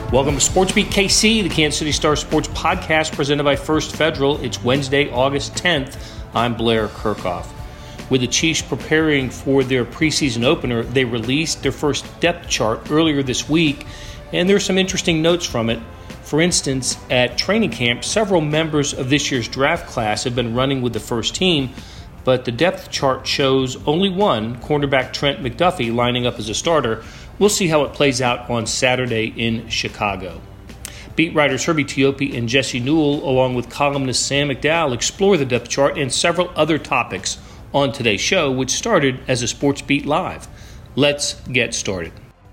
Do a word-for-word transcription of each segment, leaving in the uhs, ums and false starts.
Welcome to Sports Beat K C, the Kansas City Star Sports podcast presented by First Federal. It's Wednesday, August tenth. I'm Blair Kirchhoff. With the Chiefs preparing for their preseason opener, they released their first depth chart earlier this week, and there's some interesting notes from it. For instance, at training camp, several members of this year's draft class have been running with the first team, but the depth chart shows only one, cornerback Trent McDuffie, lining up as a starter. We'll see how it plays out on Saturday in Chicago. Beat writers Herbie Teope and Jesse Newell, along with columnist Sam McDowell, explore the depth chart and several other topics on today's show, which started as a Sports Beat Live. Let's get started.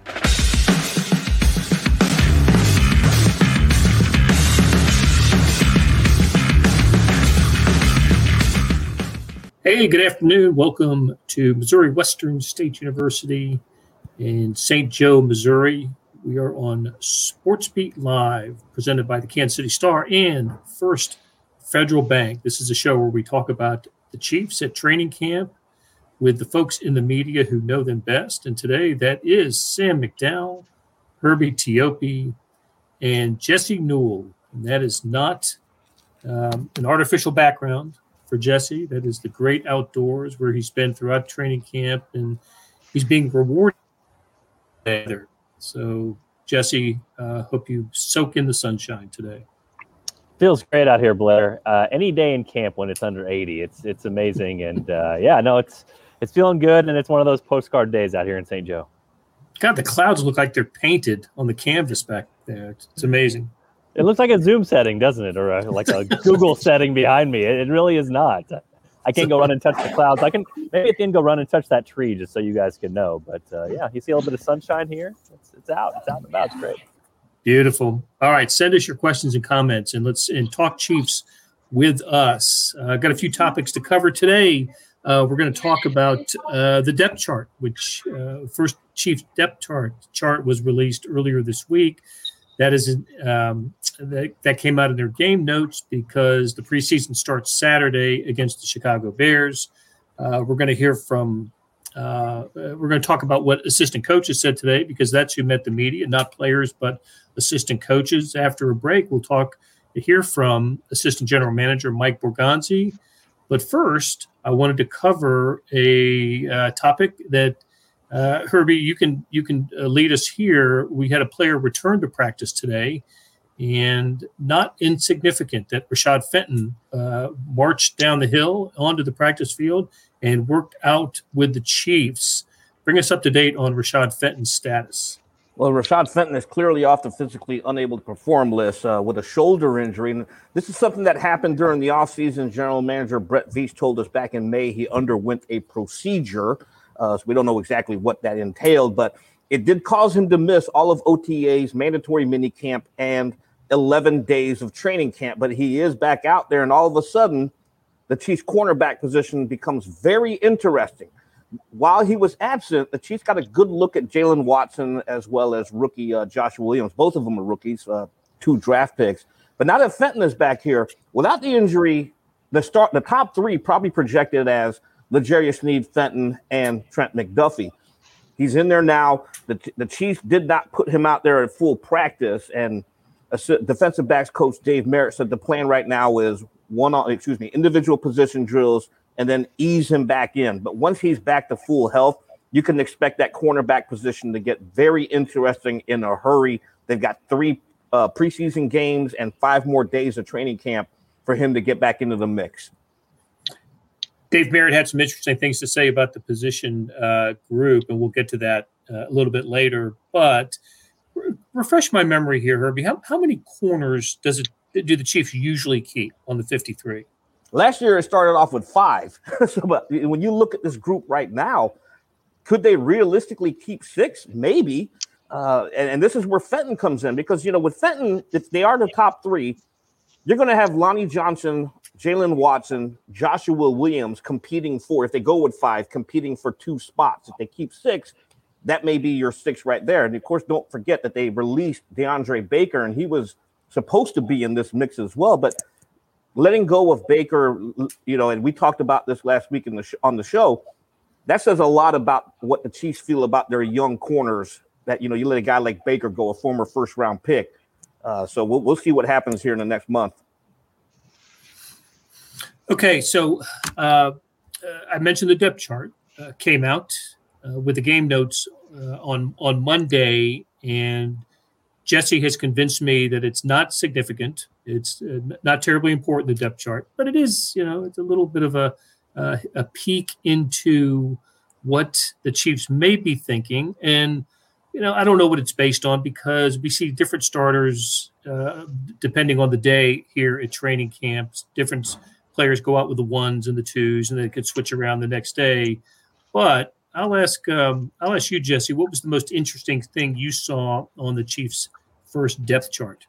Hey, good afternoon. Welcome to Missouri Western State University in Saint Joe, Missouri. We are on Sports Beat Live, presented by the Kansas City Star and First Federal Bank. This is a show where we talk about the Chiefs at training camp with the folks in the media who know them best. And today that is Sam McDowell, Herbie Teope, and Jesse Newell. And that is not um, an artificial background for Jesse. That is the great outdoors where he's been throughout training camp, and he's being rewarded there. So, Jesse, uh, hope you soak in the sunshine today. Feels great out here, Blair. Uh, any day in camp when it's under eighty, it's it's amazing, and uh, yeah, no, it's it's feeling good, and it's one of those postcard days out here in Saint Joe. God, the clouds look like they're painted on the canvas back there. It's, it's amazing. It looks like a Zoom setting, doesn't it, or a, like a Google setting behind me? It, it really is not. I can't go run and touch the clouds. I can maybe at the end go run and touch that tree just so you guys can know. But uh, yeah, you see a little bit of sunshine here. It's, it's out. It's out and about. It's great. Beautiful. All right, send us your questions and comments, and let's and talk Chiefs with us. I've uh, got a few topics to cover today. Uh, we're going to talk about uh, the depth chart, which uh, first Chiefs depth chart chart was released earlier this week. That is um, that, that came out in their game notes because the preseason starts Saturday against the Chicago Bears. Uh, we're going to hear from uh, we're going to talk about what assistant coaches said today, because that's who met the media, not players, but assistant coaches. After a break, we'll talk to hear from assistant general manager Mike Borgonzi. But first, I wanted to cover a uh, topic that Uh, Herbie, you can you can uh, lead us here. We had a player return to practice today, and not insignificant that Rashad Fenton uh, marched down the hill onto the practice field and worked out with the Chiefs. Bring us up to date on Rashad Fenton's status. Well, Rashad Fenton is clearly off the physically unable to perform list uh, with a shoulder injury. And this is something that happened during the offseason. General manager Brett Veach told us back in May he underwent a procedure. Uh, so we don't know exactly what that entailed, but it did cause him to miss all of O T A's mandatory minicamp and eleven days of training camp. But he is back out there, and all of a sudden, the Chiefs' cornerback position becomes very interesting. While he was absent, the Chiefs got a good look at Jalen Watson as well as rookie uh, Joshua Williams. Both of them are rookies, uh, two draft picks. But now that Fenton is back here, without the injury, the start the top three probably projected as L'Jarius Sneed, Fenton, and Trent McDuffie. He's in there now. The, the Chiefs did not put him out there at full practice, and a defensive backs coach Dave Merritt said the plan right now is one on, excuse me, individual position drills and then ease him back in. But once he's back to full health, you can expect that cornerback position to get very interesting in a hurry. They've got three uh, preseason games and five more days of training camp for him to get back into the mix. Dave Merritt had some interesting things to say about the position uh, group, and we'll get to that uh, a little bit later. But re- refresh my memory here, Herbie. How, how many corners does it do the Chiefs usually keep on the fifty-three? Last year, it started off with five. So, but when you look at this group right now, could they realistically keep six? Maybe. Uh, and, and this is where Fenton comes in, because, you know, with Fenton, if they are the top three, you're going to have Lonnie Johnson, Jalen Watson, Joshua Williams competing for, if they go with five, competing for two spots. If they keep six, that may be your six right there. And, of course, don't forget that they released DeAndre Baker, and he was supposed to be in this mix as well. But letting go of Baker, you know, and we talked about this last week in the sh- on the show, that says a lot about what the Chiefs feel about their young corners that, you know, you let a guy like Baker go, a former first round pick. Uh, so we'll we'll see what happens here in the next month. Okay, so uh, I mentioned the depth chart uh, came out uh, with the game notes uh, on on Monday, and Jesse has convinced me that it's not significant. It's uh, not terribly important, the depth chart, but it is, you know, it's a little bit of a uh, a peek into what the Chiefs may be thinking. And, you know, I don't know what it's based on because we see different starters uh, depending on the day here at training camps. Different players go out with the ones and the twos, and they could switch around the next day. But I'll ask um, I'll ask you, Jesse, what was the most interesting thing you saw on the Chiefs' first depth chart?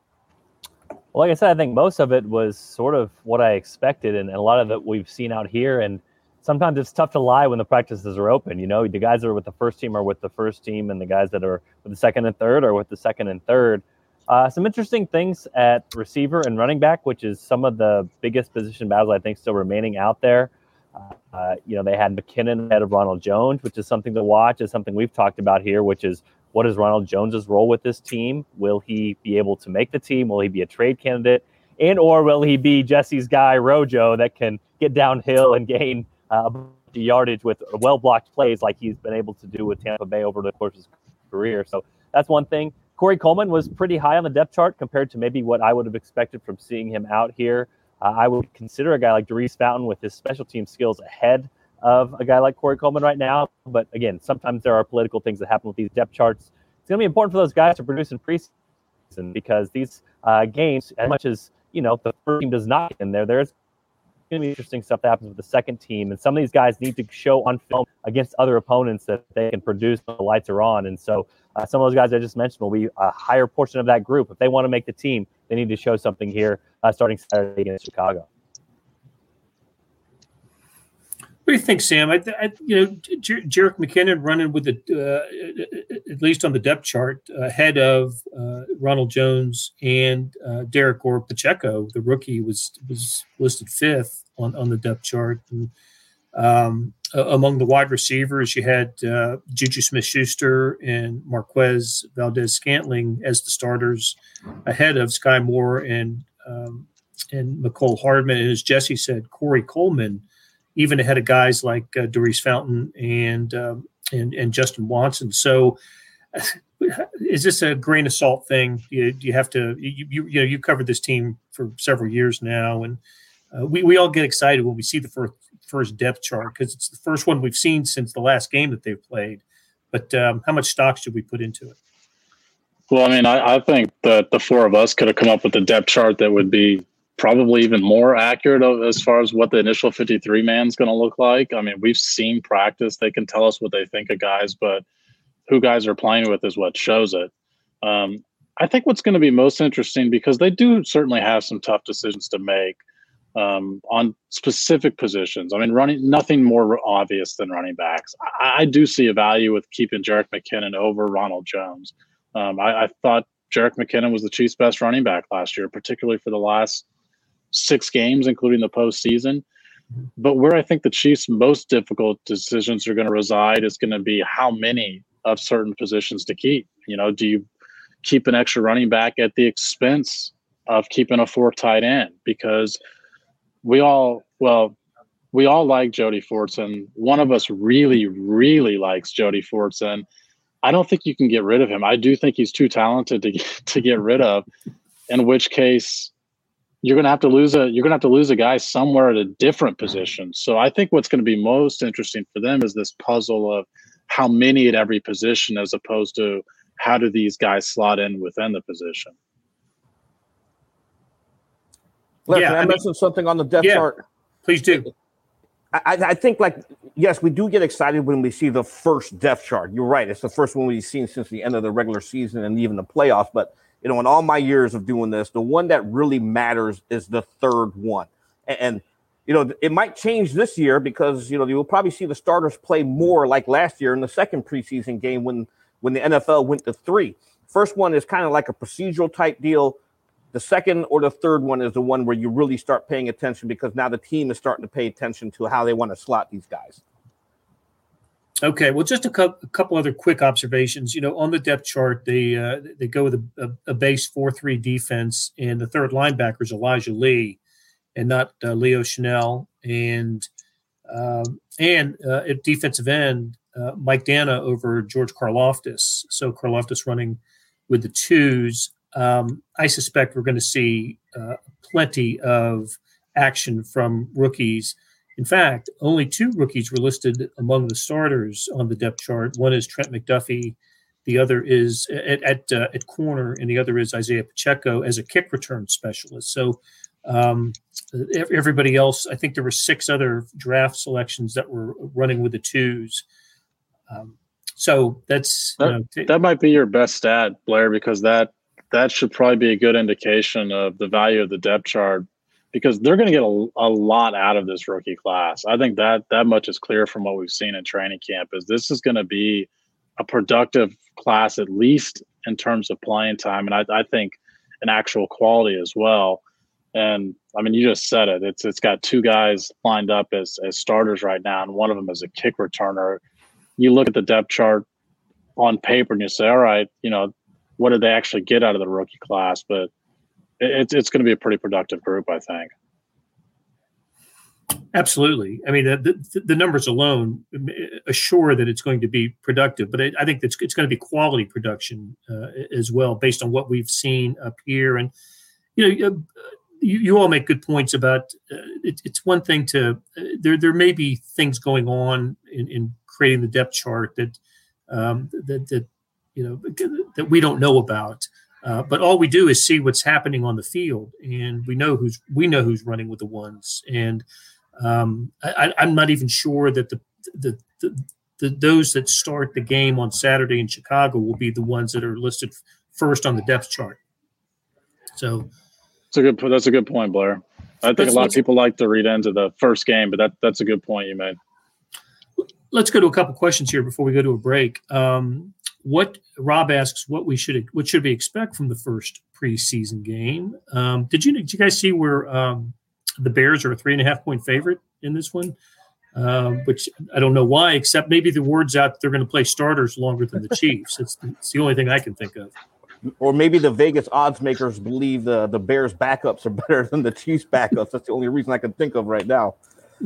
Well, like I said, I think most of it was sort of what I expected, and, and a lot of it we've seen out here. And sometimes it's tough to lie when the practices are open. You know, the guys that are with the first team are with the first team, and the guys that are with the second and third are with the second and third. Uh, some interesting things at receiver and running back, which is some of the biggest position battles I think still remaining out there. Uh, you know, they had McKinnon ahead of Ronald Jones, which is something to watch. Is something we've talked about here, which is what is Ronald Jones's role with this team? Will he be able to make the team? Will he be a trade candidate? And or will he be Jesse's guy, Rojo, that can get downhill and gain uh, yardage with well-blocked plays like he's been able to do with Tampa Bay over the course of his career? So that's one thing. Corey Coleman was pretty high on the depth chart compared to maybe what I would have expected from seeing him out here. Uh, I would consider a guy like Darius Fountain with his special team skills ahead of a guy like Corey Coleman right now. But again, sometimes there are political things that happen with these depth charts. It's going to be important for those guys to produce in preseason because these uh, games, as much as, you know, the first team does not get in there, there's going to be interesting stuff that happens with the second team. And some of these guys need to show on film against other opponents that they can produce when the lights are on. And so uh, some of those guys I just mentioned will be a higher portion of that group. If they want to make the team, they need to show something here uh, starting Saturday against Chicago. What do you think, Sam? I, I you know, Jer- Jerick McKinnon running with the uh, at least on the depth chart ahead of uh, Ronald Jones and uh, Derek or Pacheco. The rookie was was listed fifth on, on the depth chart. And, um, uh, among the wide receivers, you had uh, Juju Smith-Schuster and Marquez Valdez-Scantling as the starters ahead of Sky Moore and um, and McCole Hardman. And as Jesse said, Corey Coleman, even ahead of guys like uh, Darius Fountain and, um, and and Justin Watson. So, is this a grain of salt thing? You, you have to, you, you you know, you've covered this team for several years now, and uh, we we all get excited when we see the first first depth chart because it's the first one we've seen since the last game that they've played. But um, how much stock should we put into it? Well, I mean, I, I think that the four of us could have come up with a depth chart that would be probably even more accurate as far as what the initial fifty-three man is going to look like. I mean, we've seen practice. They can tell us what they think of guys, but who guys are playing with is what shows it. Um, I think what's going to be most interesting, because they do certainly have some tough decisions to make um, on specific positions. I mean, running, nothing more obvious than running backs. I, I do see a value with keeping Jerick McKinnon over Ronald Jones. Um, I, I thought Jerick McKinnon was the Chiefs' best running back last year, particularly for the last six games, including the postseason. But where I think the Chiefs' most difficult decisions are going to reside is going to be how many of certain positions to keep. You know, do you keep an extra running back at the expense of keeping a fourth tight end? Because we all, well, we all like Jody Fortson. One of us really, really likes Jody Fortson. I don't think you can get rid of him. I do think he's too talented to get, to get rid of, in which case you're going to have to lose a, you're going to have to lose a guy somewhere at a different position. So I think what's going to be most interesting for them is this puzzle of how many at every position, as opposed to how do these guys slot in within the position. Listen, yeah, I, I mean, mentioned something on the depth yeah, chart. Please do. I, I think, like, yes, we do get excited when we see the first depth chart. You're right. It's the first one we've seen since the end of the regular season and even the playoffs. But, you know, in all my years of doing this, the one that really matters is the third one. And, and you know, it might change this year because, you know, you'll probably see the starters play more like last year in the second preseason game when, when the N F L went to three. First one is kind of like a procedural type deal. The second or the third one is the one where you really start paying attention because now the team is starting to pay attention to how they want to slot these guys. Okay, well, just a, cu- a couple other quick observations. You know, on the depth chart, they uh, they go with a, a, a base four three defense, and the third linebacker is Elijah Lee, and not uh, Leo Chanel, and um, and uh, at defensive end, uh, Mike Dana over George Karlaftis. So Karlaftis running with the twos. Um, I suspect we're going to see uh, plenty of action from rookies. In fact, only two rookies were listed among the starters on the depth chart. One is Trent McDuffie, the other is at at, uh, at corner, and the other is Isaiah Pacheco as a kick return specialist. So um, everybody else, I think there were six other draft selections that were running with the twos. Um, so that's that, you know, t- that might be your best stat, Blair, because that that should probably be a good indication of the value of the depth chart, because they're going to get a, a lot out of this rookie class. I think that that much is clear from what we've seen in training camp, is this is going to be a productive class, at least in terms of playing time. And I, I think an actual quality as well. And I mean, you just said it, it's, it's got two guys lined up as, as starters right now. And one of them is a kick returner. You look at the depth chart on paper and you say, all right, you know, what did they actually get out of the rookie class? But It's it's going to be a pretty productive group, I think. Absolutely. I mean, the, the, the numbers alone assure that it's going to be productive, but it, I think it's, it's going to be quality production uh, as well, based on what we've seen up here. And, you know, you, you all make good points about uh, it, it's one thing to uh, there. There may be things going on in, in creating the depth chart that um, that that you know that we don't know about. Uh, but all we do is see what's happening on the field, and we know who's we know who's running with the ones. And um, I, I'm not even sure that the the, the the those that start the game on Saturday in Chicago will be the ones that are listed first on the depth chart. So that's a good that's a good point, Blair. I think a lot of people like to read into the first game, but that that's a good point you made. Let's go to a couple questions here before we go to a break. Um, What Rob asks, what we should what should we expect from the first preseason game? Um, did you did you guys see where um, the Bears are a three and a half point favorite in this one? Um, which I don't know why, except maybe the word's out that they're going to play starters longer than the Chiefs. It's the, it's the only thing I can think of. Or maybe the Vegas odds makers believe the the Bears backups are better than the Chiefs backups. That's the only reason I can think of right now.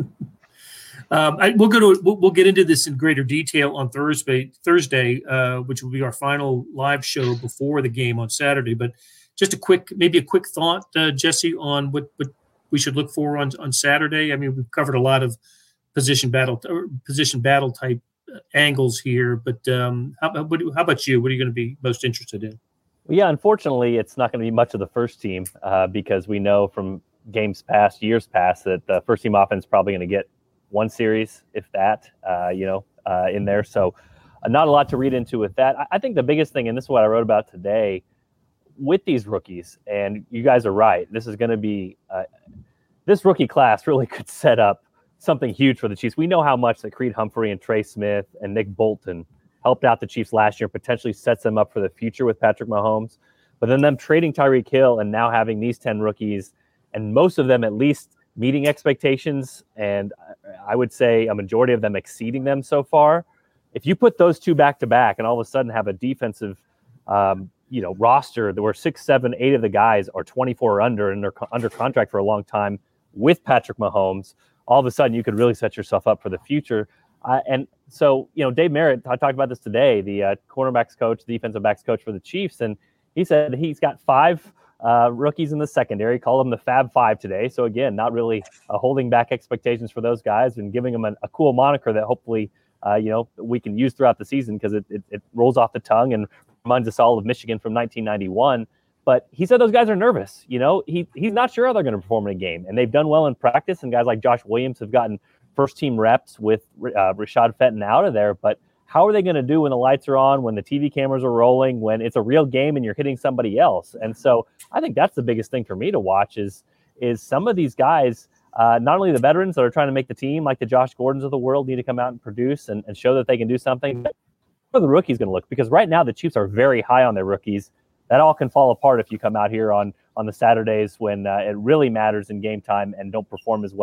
Um, I, we'll go to we'll, we'll get into this in greater detail on Thursday, Thursday, uh, which will be our final live show before the game on Saturday. But just a quick, maybe a quick thought, uh, Jesse, on what, what we should look for on on Saturday. I mean, we've covered a lot of position battle or position battle type angles here, but um, how, what, how about you? What are you going to be most interested in? Well, yeah, unfortunately, it's not going to be much of the first team uh, because we know from games past, years past, that the first team offense is probably going to get one series, if that, uh, you know, uh, in there. So uh, not a lot to read into with that. I, I think the biggest thing, and this is what I wrote about today, with these rookies, and you guys are right, this is going to be, uh, this rookie class really could set up something huge for the Chiefs. We know how much that Creed Humphrey and Trey Smith and Nick Bolton helped out the Chiefs last year, potentially sets them up for the future with Patrick Mahomes. But then them trading Tyreek Hill and now having these ten rookies, and most of them at least meeting expectations, and I would say a majority of them exceeding them so far. If you put those two back to back and all of a sudden have a defensive, um, you know, roster where six, seven, eight of the guys are twenty-four or under and they're co- under contract for a long time with Patrick Mahomes, all of a sudden you could really set yourself up for the future. Uh, and so, you know, Dave Merritt, I talked about this today, the uh, cornerbacks coach, defensive backs coach for the Chiefs, and he said he's got five Uh, rookies in the secondary, call them the Fab Five today. So again, not really uh, holding back expectations for those guys and giving them an, a cool moniker that hopefully, uh, you know, we can use throughout the season because it, it, it rolls off the tongue and reminds us all of Michigan from nineteen ninety-one. But he said those guys are nervous. You know, he he's not sure how they're going to perform in a game, and they've done well in practice. And guys like Josh Williams have gotten first team reps with uh, Rashad Fenton out of there, but how are they going to do when the lights are on, when the T V cameras are rolling, when it's a real game and you're hitting somebody else? And so I think that's the biggest thing for me to watch is, is some of these guys, uh, not only the veterans that are trying to make the team, like the Josh Gordons of the world, need to come out and produce and, and show that they can do something. But how are the rookies going to look? Because right now the Chiefs are very high on their rookies. That all can fall apart if you come out here on, on the Saturdays when uh, it really matters in game time and don't perform as well,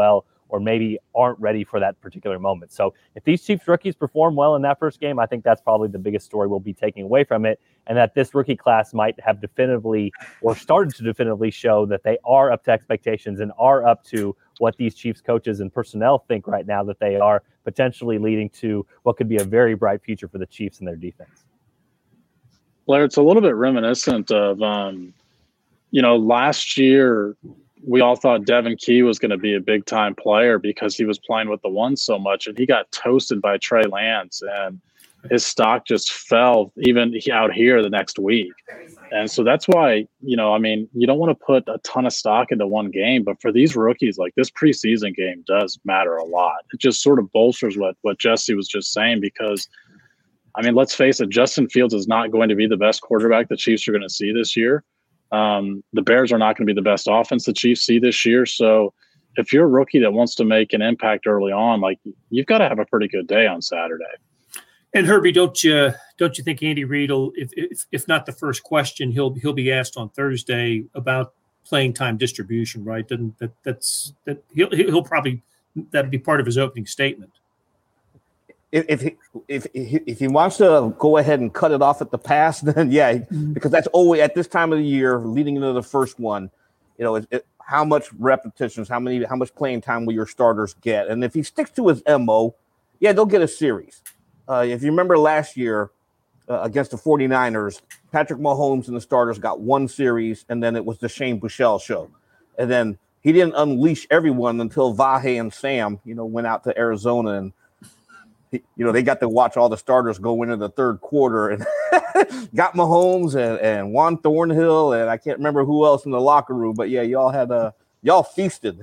or maybe aren't ready for that particular moment. So if these Chiefs rookies perform well in that first game, I think that's probably the biggest story we'll be taking away from it, and that this rookie class might have definitively or started to definitively show that they are up to expectations and are up to what these Chiefs coaches and personnel think right now that they are, potentially leading to what could be a very bright future for the Chiefs and their defense. Blair, it's a little bit reminiscent of, um, you know, last year we all thought Devin Key was going to be a big-time player because he was playing with the one so much, and he got toasted by Trey Lance, and his stock just fell even out here the next week. And so that's why, you know, I mean, you don't want to put a ton of stock into one game, but for these rookies, like this preseason game does matter a lot. It just sort of bolsters what, what Jesse was just saying, because I mean, let's face it, Justin Fields is not going to be the best quarterback the Chiefs are going to see this year. Um, the Bears are not going to be the best offense the Chiefs see this year. So if you're a rookie that wants to make an impact early on, like, you've got to have a pretty good day on Saturday. And Herbie, don't you don't you think Andy Reid will, if, if if not the first question, he'll he'll be asked on Thursday about playing time distribution, right? Doesn't that that's that he'll he'll probably that'd be part of his opening statement. If he, if if he wants to go ahead and cut it off at the pass, then yeah, because that's always at this time of the year, leading into the first one, you know, it, it, how much repetitions, how many, how much playing time will your starters get? And if he sticks to his M O, yeah, they'll get a series. Uh, if you remember last year uh, against the 49ers, Patrick Mahomes and the starters got one series, and then it was the Shane Buechele show, and then he didn't unleash everyone until Vahe and Sam, you know, went out to Arizona and. You know, they got to watch all the starters go into the third quarter and got Mahomes and, and Juan Thornhill, and I can't remember who else in the locker room, but yeah, y'all had a y'all feasted.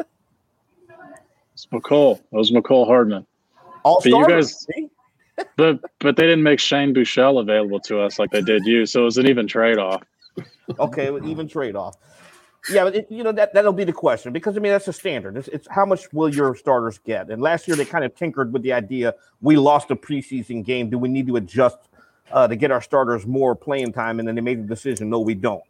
It's McCole. It was McCole Hardman. All but you starters, guys, but but they didn't make Shane Buechele available to us like they did you, so it was an even trade-off. Okay, even trade-off. Yeah, but it, you know that that'll be the question, because I mean that's the standard. It's, it's how much will your starters get? And last year they kind of tinkered with the idea: we lost a preseason game. Do we need to adjust uh, to get our starters more playing time? And then they made the decision: no, we don't.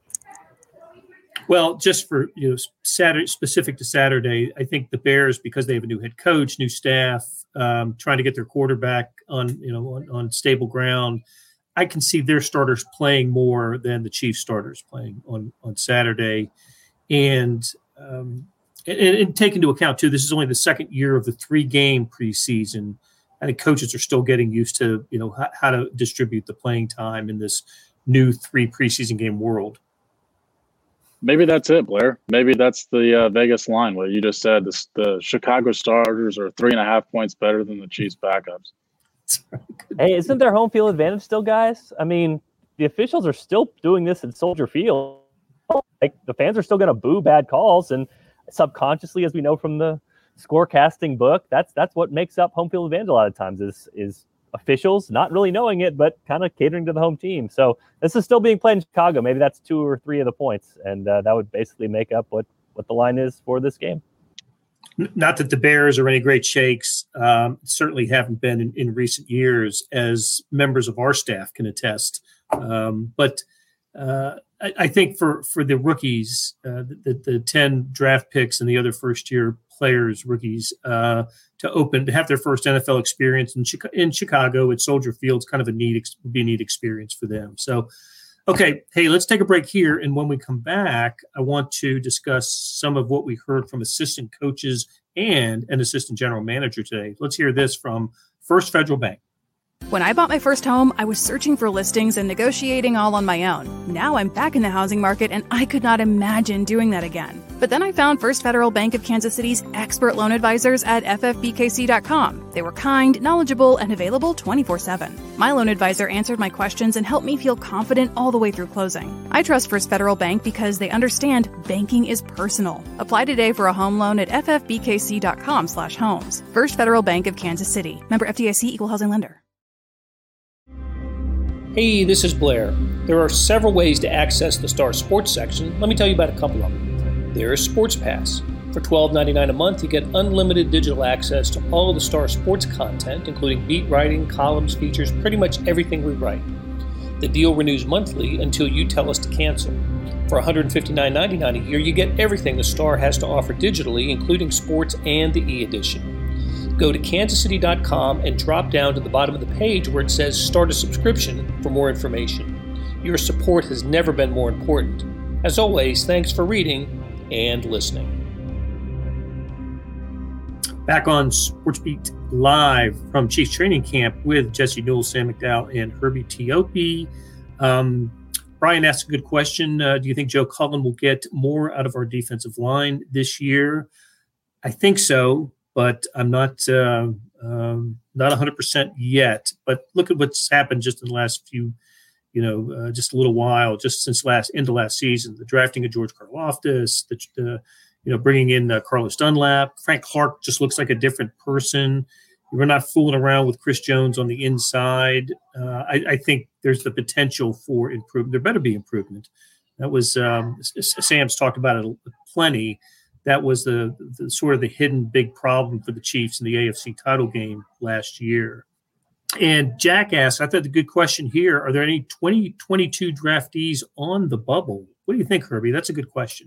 Well, just for you know, Saturday specific to Saturday, I think the Bears, because they have a new head coach, new staff, um, trying to get their quarterback on you know on, on stable ground. I can see their starters playing more than the Chiefs starters playing on on Saturday. And, um, and and take into account, too, this is only the second year of the three-game preseason. I think coaches are still getting used to, you know, how, how to distribute the playing time in this new three preseason game world. Maybe that's it, Blair. Maybe that's the uh, Vegas line, what you just said. The, the Chicago starters are three and a half points better than the Chiefs backups. Hey, isn't there home field advantage still, guys? I mean, the officials are still doing this at Soldier Field. Like, the fans are still going to boo bad calls, and subconsciously, as we know from the scorecasting book, that's that's what makes up home field advantage a lot of times is is officials not really knowing it, but kind of catering to the home team. So this is still being played in Chicago. Maybe that's two or three of the points, and uh, that would basically make up what what the line is for this game. Not that the Bears are any great shakes, um, certainly haven't been in, in recent years, as members of our staff can attest. Um, but uh, I, I think for, for the rookies, uh, the, the ten draft picks and the other first-year players, rookies, uh, to open to have their first N F L experience in, Chica- in Chicago at Soldier Field is kind of a neat, be a neat experience for them. So, okay, hey, let's take a break here, and when we come back, I want to discuss some of what we heard from assistant coaches and an assistant general manager today. Let's hear this from First Federal Bank. When I bought my first home, I was searching for listings and negotiating all on my own. Now I'm back in the housing market, and I could not imagine doing that again. But then I found First Federal Bank of Kansas City's expert loan advisors at F F B K C dot com. They were kind, knowledgeable, and available twenty-four seven. My loan advisor answered my questions and helped me feel confident all the way through closing. I trust First Federal Bank because they understand banking is personal. Apply today for a home loan at F F B K C dot com slash homes. First Federal Bank of Kansas City. Member F D I C, Equal Housing Lender. Hey, this is Blair. There are several ways to access the Star Sports section. Let me tell you about a couple of them. There is Sports Pass. For twelve ninety-nine a month, you get unlimited digital access to all of the Star Sports content, including beat writing, columns, features, pretty much everything we write. The deal renews monthly until you tell us to cancel. For one hundred fifty-nine ninety-nine a year, you get everything the Star has to offer digitally, including sports and the e-edition. Go to kansas city dot com and drop down to the bottom of the page where it says Start a Subscription for more information. Your support has never been more important. As always, thanks for reading and listening. Back on SportsBeat Live from Chiefs Training Camp with Jesse Newell, Sam McDowell, and Herbie Teope. Um, Brian asked a good question. Uh, do you think Joe Cullen will get more out of our defensive line this year? I think so, but I'm not uh, um, not one hundred percent yet. But look at what's happened just in the last few, you know, uh, just a little while, just since last into last season. The drafting of George Karlaftis, the, the you know, bringing in uh, Carlos Dunlap. Frank Clark just looks like a different person. We're not fooling around with Chris Jones on the inside. Uh, I, I think there's the potential for improvement. There better be improvement. That was um, Sam's talked about it plenty. That was the, the sort of the hidden big problem for the Chiefs in the A F C title game last year. And Jack asked, I thought the good question here, are there any twenty twenty-two draftees on the bubble? What do you think, Herbie? That's a good question.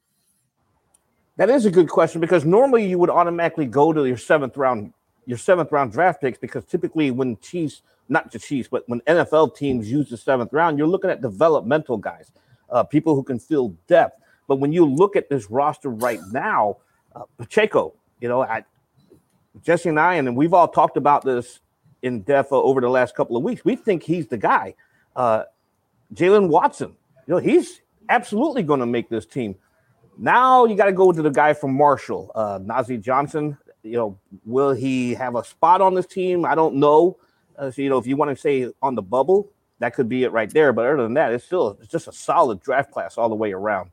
That is a good question because normally you would automatically go to your seventh round, your seventh round draft picks because typically when Chiefs, not the Chiefs, but when N F L teams use the seventh round, you're looking at developmental guys, uh, people who can fill depth. But when you look at this roster right now, uh, Pacheco, you know, I, Jesse and I, and we've all talked about this in depth uh, over the last couple of weeks. We think he's the guy. Uh, Jalen Watson, you know, he's absolutely going to make this team. Now you got to go to the guy from Marshall, uh, Nazeeh Johnson. You know, will he have a spot on this team? I don't know. Uh, so, you know, if you want to say on the bubble, that could be it right there. But other than that, it's still it's just a solid draft class all the way around.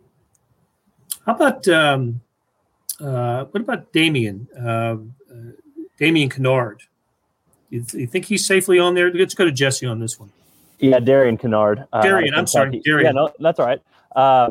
How about um, uh, what about Damian? Uh, uh, Damian Kennard. You, th- you think he's safely on there? Let's go to Jesse on this one. Yeah, Darian Kennard. Uh, Darian, I'm sorry, Darian. Yeah, no, that's all right. Uh,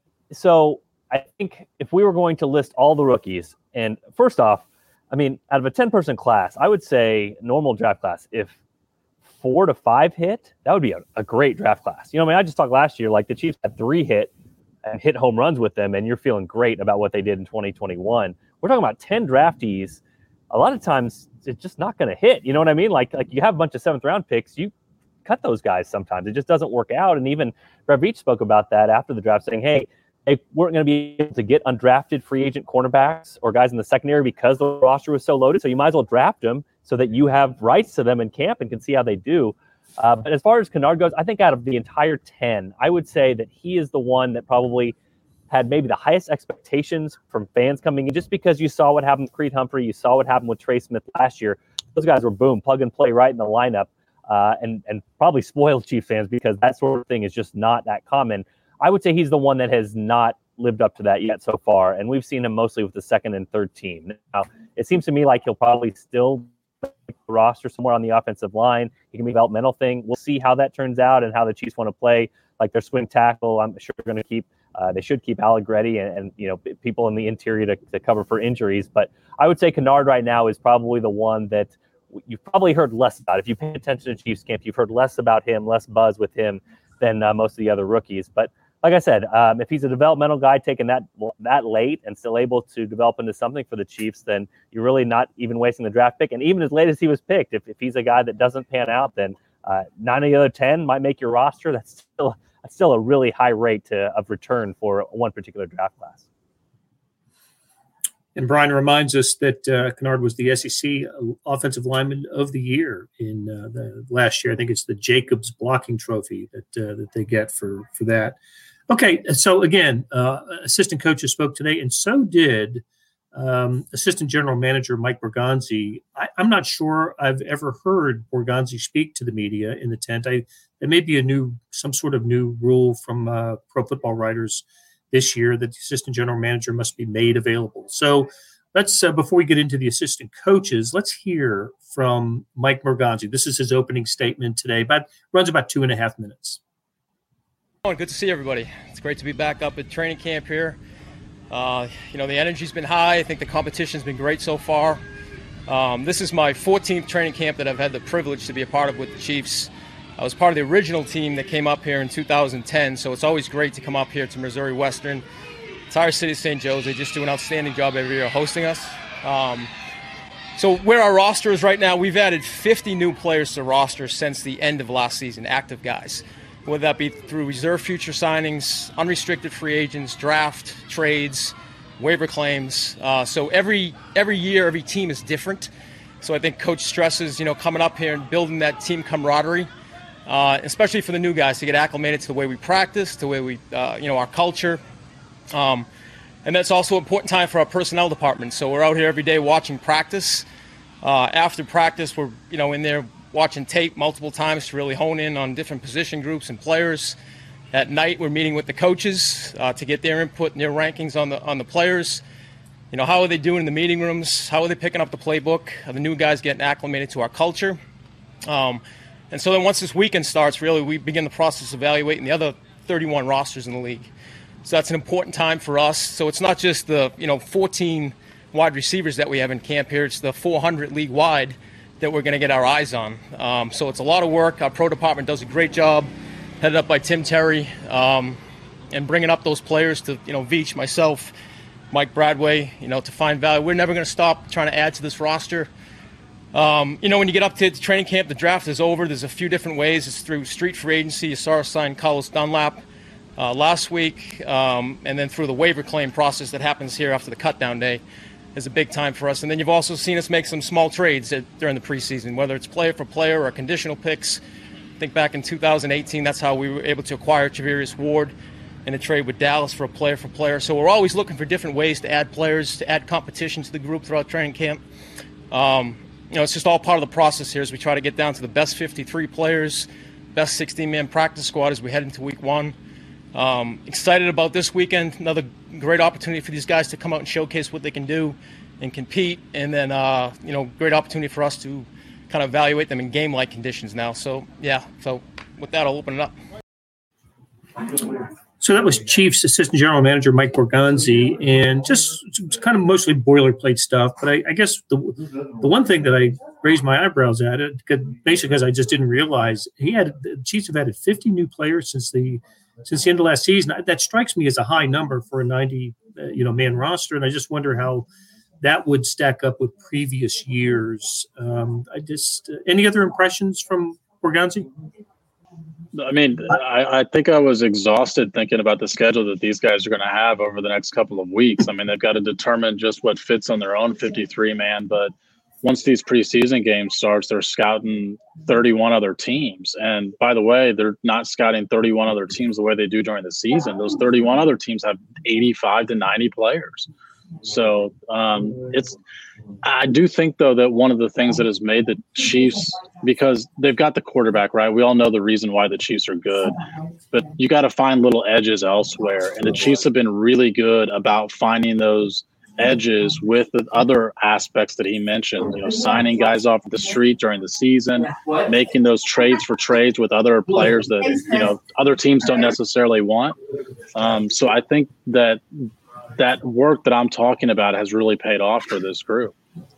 So I think if we were going to list all the rookies, and first off, I mean, out of a ten-person class, I would say normal draft class, if four to five hit, that would be a, a great draft class. You know, I mean, I just talked last year, like the Chiefs had three hit and hit home runs with them, and you're feeling great about what they did in twenty twenty-one. We're talking about ten draftees. A lot of times it's just not going to hit. You know what I mean? Like, like you have a bunch of seventh-round picks, you cut those guys sometimes. It just doesn't work out. And even Brett Veach spoke about that after the draft, saying, hey, they weren't going to be able to get undrafted free agent cornerbacks or guys in the secondary because the roster was so loaded. So you might as well draft them so that you have rights to them in camp and can see how they do. Uh, but as far as Kennard goes, I think out of the entire ten, I would say that he is the one that probably had maybe the highest expectations from fans coming in, just because you saw what happened with Creed Humphrey, you saw what happened with Trey Smith last year. Those guys were boom, plug and play right in the lineup, uh, and and probably spoiled Chief fans because that sort of thing is just not that common. I would say he's the one that has not lived up to that yet so far, and we've seen him mostly with the second and third team. Now, it seems to me like he'll probably still make the roster somewhere on the offensive line. He can be a developmental thing. We'll see how that turns out and how the Chiefs want to play, like their swing tackle. I'm sure they're going to keep. Uh, they should keep Allegretti and, and you know people in the interior to, to cover for injuries. But I would say Kennard right now is probably the one that you've probably heard less about. If you pay attention to Chiefs camp, you've heard less about him, less buzz with him than uh, most of the other rookies. But like I said, um, if he's a developmental guy taking that that late and still able to develop into something for the Chiefs, then you're really not even wasting the draft pick. And even as late as he was picked, if, if he's a guy that doesn't pan out, then uh, nine of the other ten might make your roster. That's still that's still a really high rate to, of return for one particular draft class. And Brian reminds us that uh, Kennard was the S E C Offensive Lineman of the Year in uh, the last year. I think it's the Jacobs Blocking Trophy that uh, that they get for for that. Okay, so again, uh, assistant coaches spoke today, and so did um, Assistant General Manager Mike Borgonzi. I, I'm not sure I've ever heard Borgonzi speak to the media in the tent. I, there may be a new, some sort of new rule from uh, Pro Football Writers this year that the assistant general manager must be made available. So let's, uh, before we get into the assistant coaches, let's hear from Mike Borgonzi. This is his opening statement today, but runs about two and a half minutes. Good to see everybody. It's great to be back up at training camp here. Uh, you know, the energy's been high. I think the competition's been great so far. Um, this is my fourteenth training camp that I've had the privilege to be a part of with the Chiefs. I was part of the original team that came up here in two thousand ten, so it's always great to come up here to Missouri Western. Entire city of Saint Joe's, they just do an outstanding job every year hosting us. Um, so where our roster is right now, we've added fifty new players to the roster since the end of last season, active guys. Whether that be through reserve future signings, unrestricted free agents, draft, trades, waiver claims. Uh, so every every year, every team is different. So I think Coach stresses, you know, coming up here and building that team camaraderie, uh, especially for the new guys to get acclimated to the way we practice, the way we, uh, you know, our culture. Um, and that's also an important time for our personnel department. So we're out here every day watching practice. Uh, after practice, we're, you know, in there watching tape multiple times to really hone in on different position groups and players. At night, we're meeting with the coaches uh, to get their input and their rankings on the on the players. You know, how are they doing in the meeting rooms? How are they picking up the playbook? Are the new guys getting acclimated to our culture? Um, and so then once this weekend starts, really, we begin the process of evaluating the other thirty-one rosters in the league. So that's an important time for us. So it's not just the, you know, fourteen wide receivers that we have in camp here. It's the four hundred league-wide that we're going to get our eyes on. Um, so it's a lot of work. Our pro department does a great job, headed up by Tim Terry, um, and bringing up those players to, you know, Veach, myself, Mike Bradway, you know, to find value. We're never going to stop trying to add to this roster. Um, you know, when you get up to training camp, the draft is over. There's a few different ways. It's through street free agency. You saw us sign Carlos Dunlap uh, last week, um, and then through the waiver claim process that happens here after the cutdown day is a big time for us. And then you've also seen us make some small trades at, during the preseason, whether it's player for player or conditional picks. I think back in two thousand eighteen, that's how we were able to acquire Charvarius Ward in a trade with Dallas for a player for player. So we're always looking for different ways to add players, to add competition to the group throughout training camp. Um, you know, it's just all part of the process here as we try to get down to the best fifty-three players, best sixteen-man practice squad as we head into week one. Um, excited about this weekend. Another great opportunity for these guys to come out and showcase what they can do and compete. And then, uh, you know, great opportunity for us to kind of evaluate them in game-like conditions now. So, yeah, so with that, I'll open it up. So that was Chiefs Assistant General Manager Mike Borgonzi, and just kind of mostly boilerplate stuff. But I, I guess the the one thing that I raised my eyebrows at it, basically because I just didn't realize he had the Chiefs have added fifty new players since the since the end of last season. That strikes me as a high number for a ninety uh, you know man roster, and I just wonder how that would stack up with previous years. Um, I just uh, any other impressions from Borgonzi? I mean, I, I think I was exhausted thinking about the schedule that these guys are going to have over the next couple of weeks. I mean, they've got to determine just what fits on their own fifty-three man. But once these preseason games starts, they're scouting thirty-one other teams. And by the way, they're not scouting thirty-one other teams the way they do during the season. Those thirty-one other teams have eighty-five to ninety players. So um, it's, I do think though that one of the things that has made the Chiefs, because they've got the quarterback, right? We all know the reason why the Chiefs are good, but you got to find little edges elsewhere. And the Chiefs have been really good about finding those edges with the other aspects that he mentioned, you know, signing guys off the street during the season, making those trades for trades with other players that, you know, other teams don't necessarily want. Um, so I think that that work that I'm talking about has really paid off for this group.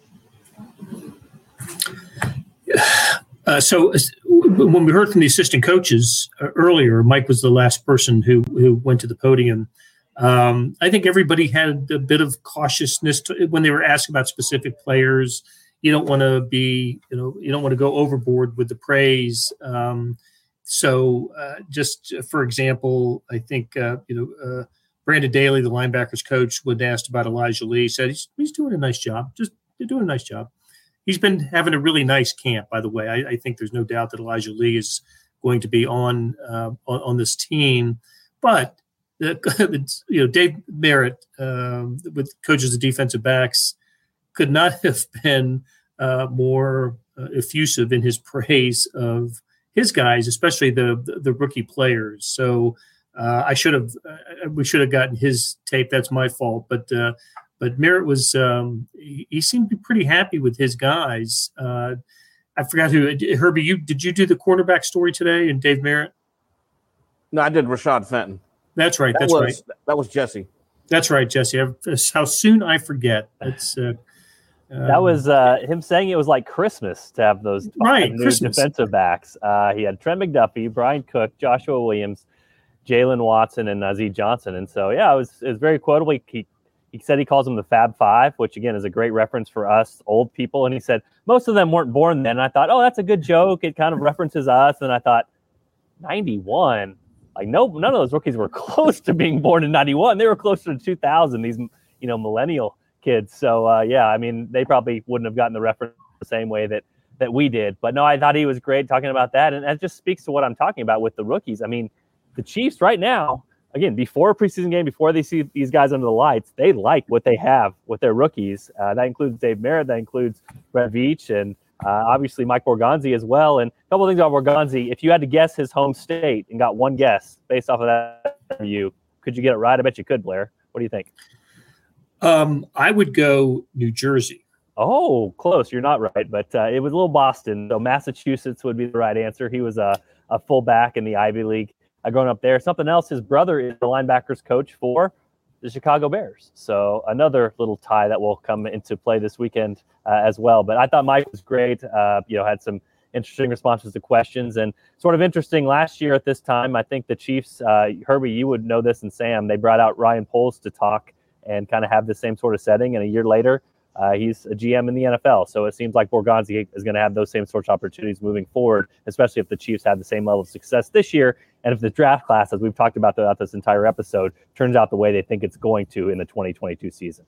Uh, so when we heard from the assistant coaches uh, earlier, Mike was the last person who, who went to the podium. Um, I think everybody had a bit of cautiousness to, when they were asked about specific players. You don't want to be, you know, you don't want to go overboard with the praise. Um, so uh, just for example, I think, uh, you know, uh, Brandon Daly, the linebackers coach, when asked about Elijah Lee, said he's, he's doing a nice job. Just they're doing a nice job. He's been having a really nice camp, by the way. I, I think there's no doubt that Elijah Lee is going to be on uh, on, on this team. But the, you know, Dave Merritt, um, with coaches of defensive backs, could not have been uh, more uh, effusive in his praise of his guys, especially the the, the rookie players. So. Uh, I should have. Uh, we should have gotten his tape. That's my fault. But uh, but Merritt was. Um, he, he seemed to be pretty happy with his guys. Uh, I forgot who. Herbie, you did you do the cornerback story today? And Dave Merritt. No, I did Rashad Fenton. That's right. That That's was, right. That was Jesse. That's right, Jesse. I, how soon I forget. It's uh, Um, that was uh, him saying it was like Christmas to have those right, new Christmas. defensive backs. Uh, he had Trent McDuffie, Brian Cook, Joshua Williams, Jalen Watson, and Nazeed Johnson. And so, yeah, it was, it was very quotable. He, he said he calls them the Fab Five, which, again, is a great reference for us old people. And he said most of them weren't born then. And I thought, oh, that's a good joke. It kind of references us. And I thought, ninety-one? Like, no, none of those rookies were close to being born in ninety-one. They were closer to two thousand, these, you know, millennial kids. So, uh, yeah, I mean, they probably wouldn't have gotten the reference the same way that that we did. But, no, I thought he was great talking about that. And that just speaks to what I'm talking about with the rookies. I mean, the Chiefs right now, again, before a preseason game, before they see these guys under the lights, they like what they have with their rookies. Uh, that includes Dave Merritt. That includes Brett Veach and uh, obviously Mike Borgonzi as well. And a couple of things about Borgonzi. If you had to guess his home state and got one guess based off of that interview, could you get it right? I bet you could, Blair. What do you think? Um, I would go New Jersey. Oh, close. You're not right, but uh, it was a little Boston. So Massachusetts would be the right answer. He was a, a fullback in the Ivy League. Uh, growing up there. Something else, his brother is the linebackers coach for the Chicago Bears. So another little tie that will come into play this weekend uh, as well. But I thought Mike was great. Uh, you know, had some interesting responses to questions and sort of interesting last year at this time. I think the Chiefs, uh, Herbie, you would know this, and Sam, they brought out Ryan Poles to talk and kind of have the same sort of setting. And a year later, Uh, he's a G M in the N F L, so it seems like Borgonzi is going to have those same sorts of opportunities moving forward, especially if the Chiefs have the same level of success this year, and if the draft class, as we've talked about throughout this entire episode, turns out the way they think it's going to in the twenty twenty-two season.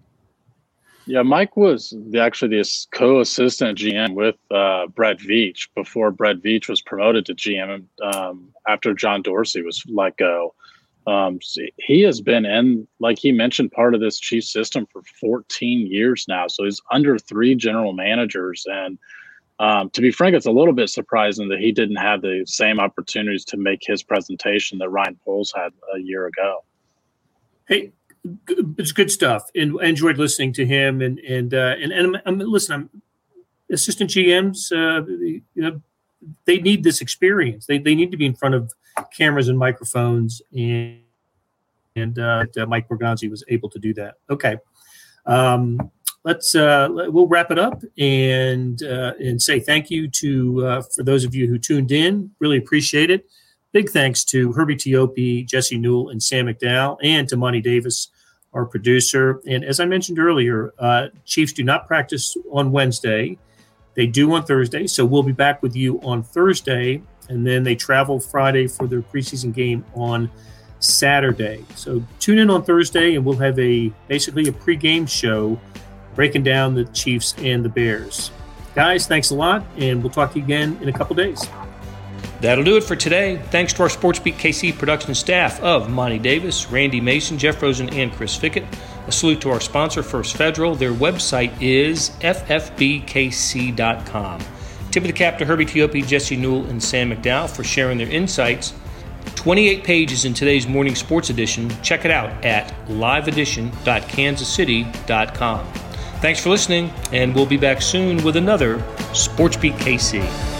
Yeah, Mike was the, actually the co-assistant G M with uh, Brett Veach before Brett Veach was promoted to G M um, after John Dorsey was let go. Um, so he has been in, like he mentioned, part of this Chiefs system for fourteen years now. So he's under three general managers. And um, to be frank, it's a little bit surprising that he didn't have the same opportunities to make his presentation that Ryan Poles had a year ago. Hey, it's good stuff. And I enjoyed listening to him. And and uh, and, and I'm, I'm, listen, I'm assistant G Ms. Uh, you know, they need this experience. They they need to be in front of cameras and microphones, and and uh, Mike Borgonzi was able to do that. Okay, um, let's uh, we'll wrap it up and uh, and say thank you to uh, for those of you who tuned in. Really appreciate it. Big thanks to Herbie Teope, Jesse Newell, and Sam McDowell, and to Monty Davis, our producer. And as I mentioned earlier, uh, Chiefs do not practice on Wednesday. They do on Thursday, so we'll be back with you on Thursday, and then they travel Friday for their preseason game on Saturday. So tune in on Thursday, and we'll have a basically a pregame show breaking down the Chiefs and the Bears. Guys, thanks a lot, and we'll talk to you again in a couple days. That'll do it for today. Thanks to our SportsBeat K C production staff of Monty Davis, Randy Mason, Jeff Rosen, and Chris Fickett. A salute to our sponsor, First Federal. Their website is f f b k c dot com. Tip of the cap to Herbie Teope, Jesse Newell, and Sam McDowell for sharing their insights. twenty-eight pages in today's morning sports edition. Check it out at live edition dot kansas city dot com. Thanks for listening, and we'll be back soon with another SportsBeat K C.